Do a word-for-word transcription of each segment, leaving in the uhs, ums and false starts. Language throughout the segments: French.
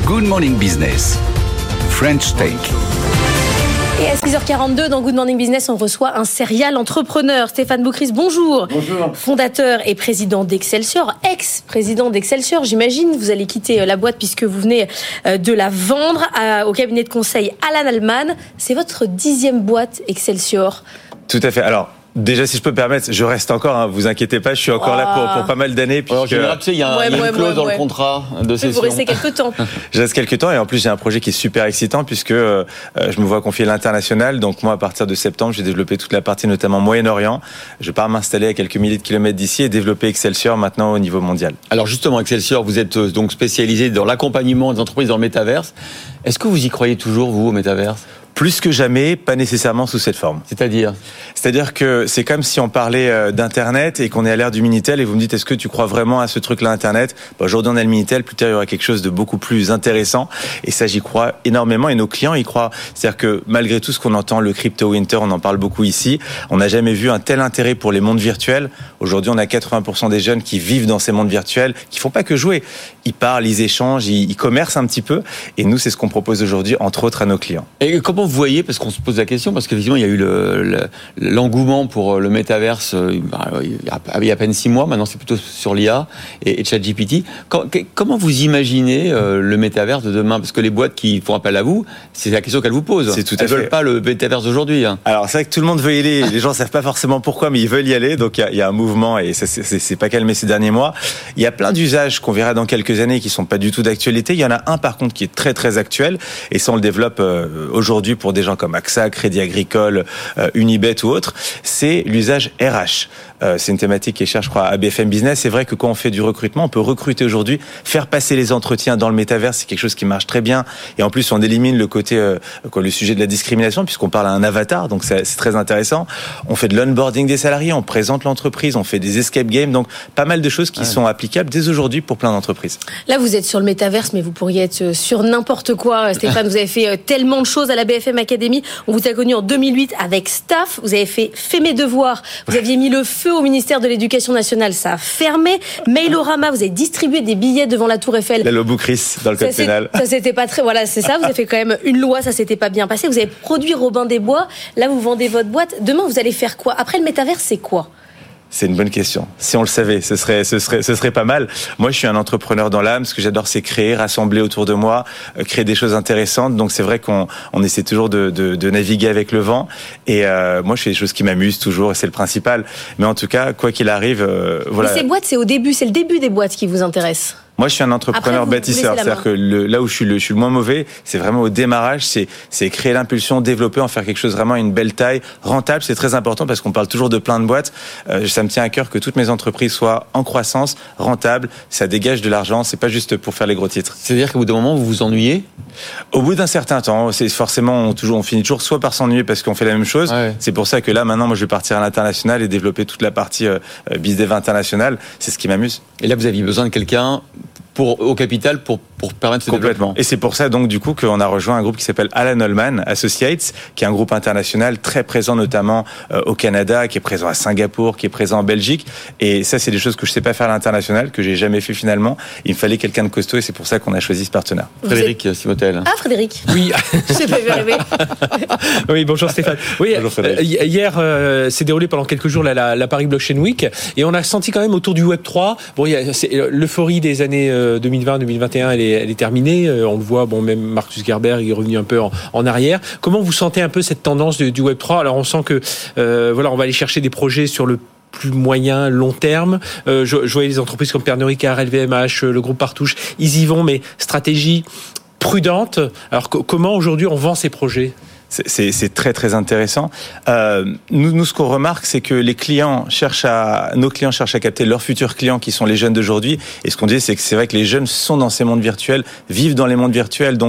Good Morning Business, French Take. Et à six heures quarante-deux, dans Good Morning Business, on reçoit un serial entrepreneur. Stéphane Boucris, bonjour. Bonjour. Fondateur et président d'Excelsior, ex-président d'Excelsior. J'imagine vous allez quitter la boîte puisque vous venez de la vendre au cabinet de conseil Alan Altman. C'est votre dixième boîte Excelsior. Tout à fait. Alors, déjà, si je peux me permettre, je reste encore, hein, vous inquiétez pas, je suis encore oh. là pour, pour pas mal d'années. Puisque... Alors, général, tu sais, il y a, un, ouais, il y a ouais, une clause ouais, dans ouais. le contrat de cession. Vous restez quelques temps. Je reste quelques temps et en plus, j'ai un projet qui est super excitant puisque euh, je me vois confier l'international. Donc moi, à partir de septembre, j'ai développé toute la partie, notamment Moyen-Orient. Je pars m'installer à quelques milliers de kilomètres d'ici et développer Excelsior maintenant au niveau mondial. Alors justement, Excelsior, vous êtes donc spécialisé dans l'accompagnement des entreprises dans le métaverse. Est-ce que vous y croyez toujours, vous, au métaverse ? Plus que jamais, pas nécessairement sous cette forme. C'est-à-dire ? C'est-à-dire que c'est comme si on parlait d'Internet et qu'on est à l'ère du Minitel et vous me dites, est-ce que tu crois vraiment à ce truc-là, Internet ? Bon, aujourd'hui, on a le Minitel, plus tard, il y aura quelque chose de beaucoup plus intéressant. Et ça, j'y crois énormément et nos clients y croient. C'est-à-dire que malgré tout ce qu'on entend, le crypto winter, on en parle beaucoup ici, on n'a jamais vu un tel intérêt pour les mondes virtuels. Aujourd'hui, on a quatre-vingts pour cent des jeunes qui vivent dans ces mondes virtuels, qui font pas que jouer. Ils parlent, ils échangent, ils, ils commercent un petit peu. Et nous, c'est ce qu'on propose aujourd'hui, entre autres, à nos clients. Et comment vous voyez, parce qu'on se pose la question, parce qu'effectivement, il y a eu le, le, l'engouement pour le métaverse il y a à peine six mois, maintenant c'est plutôt sur l'I A et, et ChatGPT. Comment vous imaginez le métaverse de demain ? Parce que les boîtes qui font appel à vous, c'est la question qu'elles vous posent. C'est tout à elles fait. veulent pas le métaverse d'aujourd'hui. Hein. Alors c'est vrai que tout le monde veut y aller, les gens ne savent pas forcément pourquoi, mais ils veulent y aller, donc il y a, il y a un mouvement et ça c'est, c'est, c'est pas calmé ces derniers mois. Il y a plein d'usages qu'on verra dans quelques années qui sont pas du tout d'actualité. Il y en a un par contre qui est très très actuel et ça on le développe euh, aujourd'hui pour des gens comme A X A, Crédit Agricole, euh, Unibet ou autres, c'est l'usage R H. Euh, c'est une thématique qui est chère, je crois, à B F M Business. C'est vrai que quand on fait du recrutement, on peut recruter aujourd'hui, faire passer les entretiens dans le métavers, c'est quelque chose qui marche très bien. Et en plus, on élimine le côté, euh, quoi, le sujet de la discrimination, puisqu'on parle à un avatar, donc c'est, c'est très intéressant. On fait de l'onboarding des salariés, on présente l'entreprise, on fait des escape games, donc pas mal de choses qui ouais. sont applicables dès aujourd'hui pour plein d'entreprises. Là, vous êtes sur le métaverse, mais vous pourriez être sur n'importe quoi. Stéphane, vous avez fait tellement de choses à la B F M Academy. On vous a connu en deux mille huit avec Staff. Vous avez fait Fais mes devoirs. Vous aviez mis le feu au ministère de l'Éducation nationale. Ça a fermé. Mailorama, vous avez distribué des billets devant la Tour Eiffel. La Loboucris dans le code ça, pénal. Ça, c'était pas très, voilà, c'est ça. Vous avez fait quand même une loi. Ça s'était pas bien passé. Vous avez produit Robin des Bois. Là, vous vendez votre boîte. Demain, vous allez faire quoi ? Après le métavers, c'est quoi ? C'est une bonne question. Si on le savait, ce serait, ce serait, ce serait pas mal. Moi, je suis un entrepreneur dans l'âme. Ce que j'adore, c'est créer, rassembler autour de moi, euh, créer des choses intéressantes. Donc, c'est vrai qu'on on essaie toujours de, de, de naviguer avec le vent. Et euh, moi, je fais des choses qui m'amusent toujours, et c'est le principal. Mais en tout cas, quoi qu'il arrive, euh, voilà. Mais ces boîtes, c'est au début, c'est le début des boîtes qui vous intéressent. Moi, je suis un entrepreneur Après, bâtisseur. C'est-à-dire que le, là où je suis le, je suis le moins mauvais, c'est vraiment au démarrage. C'est, c'est créer l'impulsion, développer, en faire quelque chose vraiment à une belle taille, rentable. C'est très important parce qu'on parle toujours de plein de boîtes. Euh, ça me tient à cœur que toutes mes entreprises soient en croissance, rentables. Ça dégage de l'argent. C'est pas juste pour faire les gros titres. C'est-à-dire qu'au bout d'un moment, vous vous ennuyez ? Au bout d'un certain temps, c'est forcément, on, toujours, on finit toujours soit par s'ennuyer parce qu'on fait la même chose. Ouais. C'est pour ça que là, maintenant, moi, je vais partir à l'international et développer toute la partie euh, BizDev international. C'est ce qui m'amuse. Et là, vous aviez besoin de quelqu'un pour, au capital pour, pour permettre ce Complètement. développement. Et c'est pour ça, donc, du coup, qu'on a rejoint un groupe qui s'appelle Alan Altman Associates, qui est un groupe international très présent, notamment euh, au Canada, qui est présent à Singapour, qui est présent en Belgique. Et ça, c'est des choses que je sais pas faire à l'international, que j'ai jamais fait finalement. Il me fallait quelqu'un de costaud et c'est pour ça qu'on a choisi ce partenaire. Frédéric êtes... Simotel. Ah, Frédéric. Oui. Je t'ai pas vu rêver. Oui, bonjour Stéphane. Oui, bonjour Frédéric. Euh, hier, euh, s'est déroulé pendant quelques jours la, la, la Paris Blockchain Week et on a senti quand même autour du Web trois, bon, il y a, c'est, l'euphorie des années euh, deux mille vingt deux mille vingt et un, elle est, elle est terminée. Euh, on le voit, bon, même Mark Zuckerberg est revenu un peu en, en arrière. Comment vous sentez un peu cette tendance du, du Web trois ? Alors, on sent que, euh, voilà, on va aller chercher des projets sur le plus moyen, long terme. Euh, je, je voyais des entreprises comme Pernod Ricard, L V M H, le groupe Partouche, ils y vont, mais stratégie prudente. Alors, co- comment aujourd'hui on vend ces projets ? C'est, c'est, c'est très très intéressant. Euh, nous, nous, ce qu'on remarque, c'est que les clients cherchent à, nos clients cherchent à capter leurs futurs clients, qui sont les jeunes d'aujourd'hui. Et ce qu'on dit, c'est que c'est vrai que les jeunes sont dans ces mondes virtuels, vivent dans les mondes virtuels, donc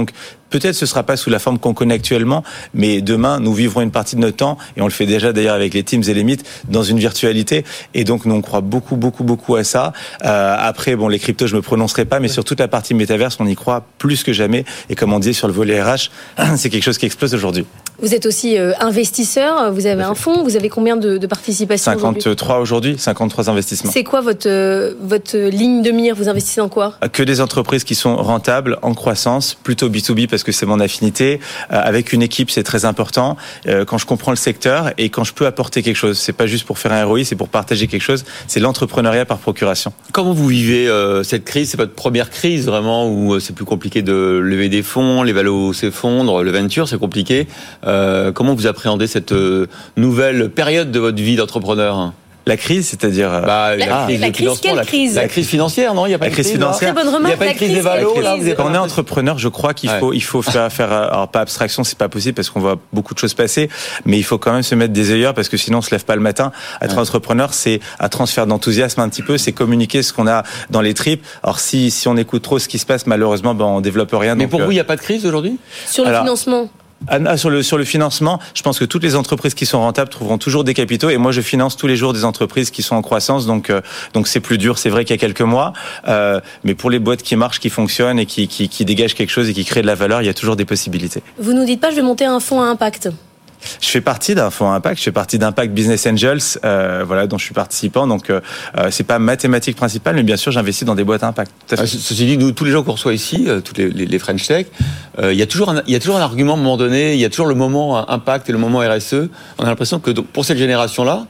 Peut-être ce sera pas sous la forme qu'on connaît actuellement, mais demain, nous vivrons une partie de notre temps, et on le fait déjà d'ailleurs avec les Teams et les Meet, dans une virtualité. Et donc, nous, on croit beaucoup, beaucoup, beaucoup à ça. Euh, après, bon, les cryptos, je me prononcerai pas, mais sur toute la partie métaverse, on y croit plus que jamais. Et comme on dit sur le volet R H, c'est quelque chose qui explose aujourd'hui. Vous êtes aussi euh, investisseur, vous avez un fonds, vous avez combien de, de participations cinquante-trois aujourd'hui, cinquantre-trois investissements. C'est quoi votre, euh, votre ligne de mire? Vous investissez dans quoi? Que des entreprises qui sont rentables, en croissance, plutôt B deux B parce que c'est mon affinité. Euh, avec une équipe, c'est très important. Euh, quand je comprends le secteur et quand je peux apporter quelque chose, c'est pas juste pour faire un R O I, c'est pour partager quelque chose. C'est l'entrepreneuriat par procuration. Comment vous vivez euh, cette crise? C'est votre première crise vraiment où c'est plus compliqué de lever des fonds, les valos s'effondrent, le venture c'est compliqué. Euh, comment vous appréhendez cette euh, nouvelle période de votre vie d'entrepreneur? La crise, c'est-à-dire la, bah, la crise, la crise quelle la, crise la crise financière, non? Il y a pas la de crise financière. Très bonne remarque. Il y a pas de crise des valos. Là, vous Quand on est entrepreneur, je crois qu'il faut, ouais. il faut faire, faire, alors pas abstraction, c'est pas possible parce qu'on voit beaucoup de choses passer, mais il faut quand même se mettre des œillères parce que sinon on se lève pas le matin. Être ouais. entrepreneur, c'est un transfert d'enthousiasme un petit peu, c'est communiquer ce qu'on a dans les tripes. Alors si, si on écoute trop ce qui se passe, malheureusement, ben on développe rien. Mais donc, pour euh... vous, il n'y a pas de crise aujourd'hui? Sur le alors, financement. Ah, sur le sur le financement, je pense que toutes les entreprises qui sont rentables trouveront toujours des capitaux et moi je finance tous les jours des entreprises qui sont en croissance donc euh, donc c'est plus dur, c'est vrai qu'il y a quelques mois, euh, mais pour les boîtes qui marchent, qui fonctionnent et qui, qui qui dégagent quelque chose et qui créent de la valeur, il y a toujours des possibilités. Vous nous dites pas je vais monter un fonds à impact? Je fais partie d'un fonds impact, je fais partie d'Impact Business Angels, euh, voilà, dont je suis participant. Donc, euh, c'est pas ma thématique principale, mais bien sûr, j'investis dans des boîtes à impact. Ah, ceci dit, nous, tous les gens qu'on reçoit ici, euh, tous les, les, les French Tech, euh, il y a toujours un, il y a toujours un argument à un moment donné. Il y a toujours le moment impact et le moment R S E. On a l'impression que donc, pour cette génération-là,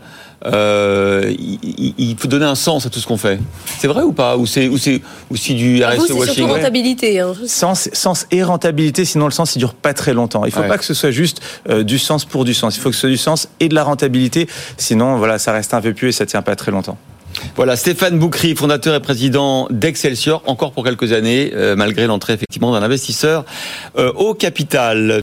euh, il, il faut donner un sens à tout ce qu'on fait. C'est vrai ou pas? Ou c'est ou c'est ou si du R S E vous, c'est washing? Surtout rentabilité. Hein. Sens, sens et rentabilité. Sinon, le sens il dure pas très longtemps. Il faut ouais. pas que ce soit juste euh, du sens pour du sens. Il faut que ce soit du sens et de la rentabilité. Sinon, voilà, ça reste un peu plus et ça tient pas très longtemps. Voilà, Stéphane Boucry, fondateur et président d'Excelsior, encore pour quelques années, euh, malgré l'entrée effectivement d'un investisseur euh, au capital.